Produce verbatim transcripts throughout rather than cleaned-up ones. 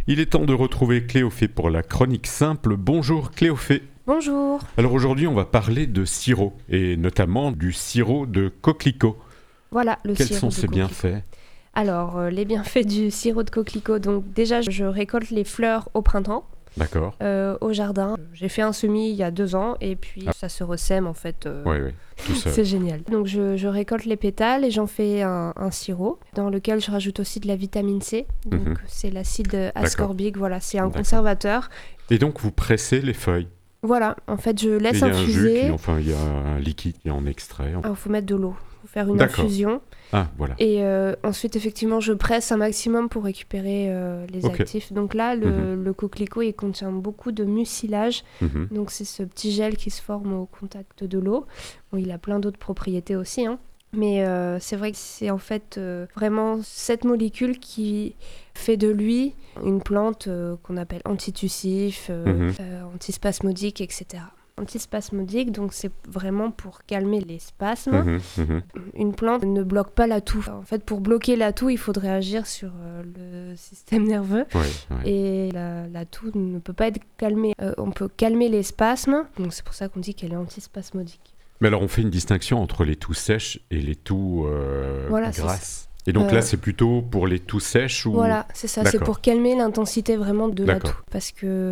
Il est temps de retrouver Cléophée pour la chronique simple. Bonjour Cléophée. Bonjour. Alors aujourd'hui, on va parler de sirop, et notamment du sirop de coquelicot. Voilà, le Quels sirop sont de ses coquelicot. bienfaits ? Alors, euh, les bienfaits du sirop de coquelicot. Donc déjà, je récolte les fleurs au printemps, D'accord. euh, au jardin. J'ai fait un semis il y a deux ans et puis Ah. ça se ressème en fait. euh, Oui, oui, tout seul. C'est génial. Donc je, je récolte les pétales et j'en fais un, un sirop dans lequel je rajoute aussi de la vitamine C. Donc Mhm. c'est l'acide ascorbique. Voilà, c'est un D'accord. conservateur. Et donc vous pressez les feuilles. Voilà, en fait, je Et laisse il y a un jus, infuser. qui, enfin il y a un liquide qui en extrait. Il faut mettre de l'eau. Il faut faire une D'accord. infusion. Ah, voilà. Et euh, ensuite, effectivement, je presse un maximum pour récupérer euh, les Ok. actifs. Donc là, le, le coquelicot, il contient beaucoup de mucilage. Mhm. Donc c'est ce petit gel qui se forme au contact de l'eau. Bon, il a plein d'autres propriétés aussi, hein. Mais euh, c'est vrai que c'est en fait euh, vraiment cette molécule qui fait de lui une plante euh, qu'on appelle antitussif, euh, Mhm. euh, antispasmodique, et cetera. Antispasmodique, donc c'est vraiment pour calmer les spasmes. Mhm. Mhm. Une plante ne bloque pas la toux. En fait, pour bloquer la toux, il faudrait agir sur euh, le système nerveux. Ouais, ouais. Et la, la toux ne peut pas être calmée. Euh, on peut calmer les spasmes, donc c'est pour ça qu'on dit qu'elle est antispasmodique. Mais alors on fait une distinction entre les toux sèches et les toux euh, Voilà, c'est grasses. Et donc Euh, là c'est plutôt pour les toux sèches ou... Voilà, c'est ça, c'est D'accord. pour calmer l'intensité vraiment de la D'accord. toux. Parce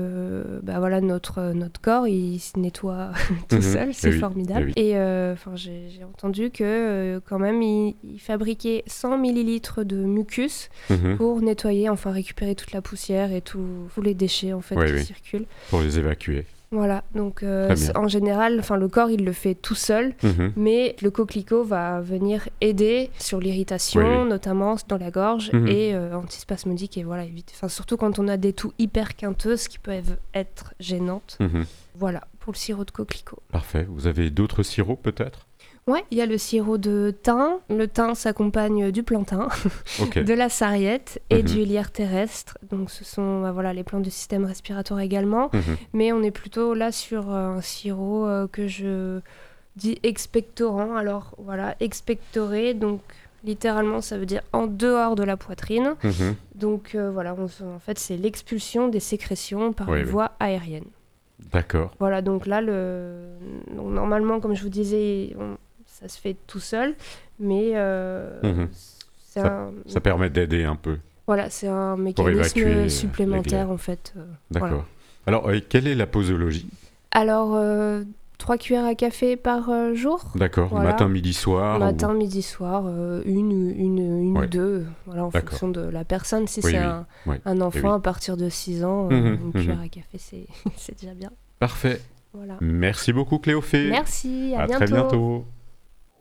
que bah voilà, notre, notre corps, il se nettoie tout Mhm. seul, c'est Eh oui, formidable. eh oui. Et euh, enfin, j'ai, j'ai entendu que euh, quand même, il, il fabriquait cent millilitres de mucus Mhm. pour nettoyer, enfin récupérer toute la poussière et tout, tous les déchets en fait Oui, qui oui. circulent. Pour les évacuer. Voilà, donc euh, Très bien. c'est- en général, enfin le corps il le fait tout seul, Mhm. mais le coquelicot va venir aider sur l'irritation, Oui, oui. notamment dans la gorge, Mhm. et euh, antispasmodique, et voilà, éviter. Enfin, surtout quand on a des toux hyper quinteuses qui peuvent être gênantes. Mhm. Voilà, pour le sirop de coquelicot. Parfait. Vous avez d'autres sirops peut-être ? Ouais, il y a le sirop de thym. Le thym s'accompagne du plantain, Ok. de la sarriette et Mhm. du lierre terrestre. Donc ce sont bah, voilà, les plantes du système respiratoire également. Mhm. Mais on est plutôt là sur euh, un sirop euh, que je dis expectorant. Alors voilà, expectoré, donc littéralement ça veut dire en dehors de la poitrine. Mhm. Donc euh, voilà, on se- en fait c'est l'expulsion des sécrétions par Oui, les oui. voies aériennes. D'accord. Voilà, donc là, le... donc, normalement, comme je vous disais, on- ça se fait tout seul, mais euh, Mhm. c'est un... Ça permet d'aider un peu. Voilà, c'est un évacuer, mécanisme euh, les supplémentaire glaires. en fait. euh, D'accord. voilà. Alors, euh, quelle est la posologie ? Alors, euh, trois cuillères à café par euh, jour. D'accord. Voilà. Matin, midi, soir Matin, ou... midi, soir, euh, une, une, une Ouais. ou deux, voilà, en D'accord. fonction de la personne. Si Oui, c'est oui. un, Oui. un enfant oui. à partir de six ans, Mhm, euh, une mhm. cuillère à café, c'est, c'est déjà bien. Parfait. Voilà. Merci beaucoup Cléophée. Merci, à, À bientôt. très bientôt.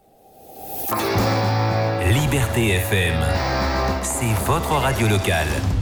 Liberté F M, c'est votre radio locale.